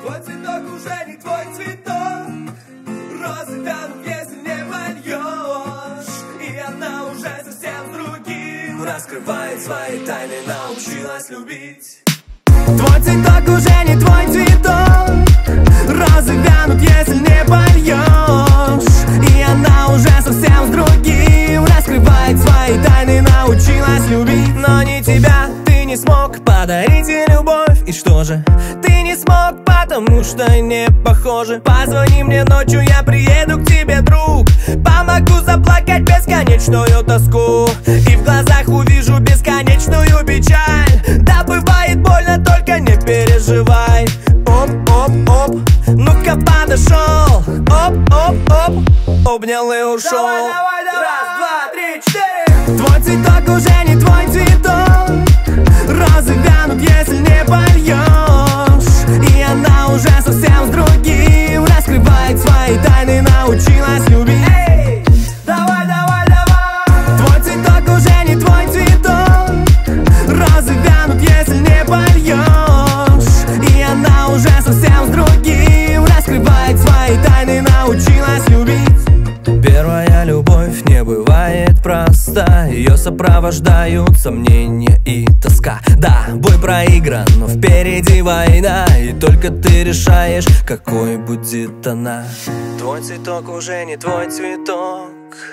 Твой цветок уже не твой цветок. Розы вянут, если не польешь. И она уже совсем с другим раскрывает свои тайны, научилась любить. Твой цветок уже не твой цветок. Розы вянут, если не польешь. И она уже совсем с другим раскрывает свои тайны, научилась любить. Но не тебя, ты не смог подарить ей любовь. И что же? Ты не смог, потому что не похожи. Позвони мне ночью, я приеду к тебе, друг. Помогу заплакать бесконечную тоску. И в глазах увижу бесконечную печаль. Да бывает больно, только не переживай. Оп-оп-оп, ну-ка подошел. Оп-оп-оп, обнял и ушел. Давай, давай, раз, два, три, четыре. Твой цветок уже не твой цветок. Розы вянут, если не польешь. И она уже совсем с другим раскрывает свои тайны, научилась любить. Эй, давай, давай, давай. Твой цветок уже не твой цветок. Розы вянут, если не польешь. И она уже совсем с другим раскрывает свои тайны, научилась любить. Первая любовь не бывает проста. Ее сопровождают сомнения и тоска. Да, бой проигран, но впереди война. И только ты решаешь, какой будет она. Твой цветок уже не твой цветок.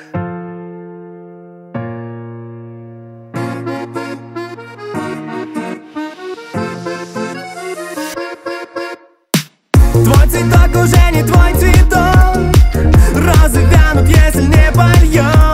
Твой цветок уже не твой цветок. Розы вянут, если не польешь.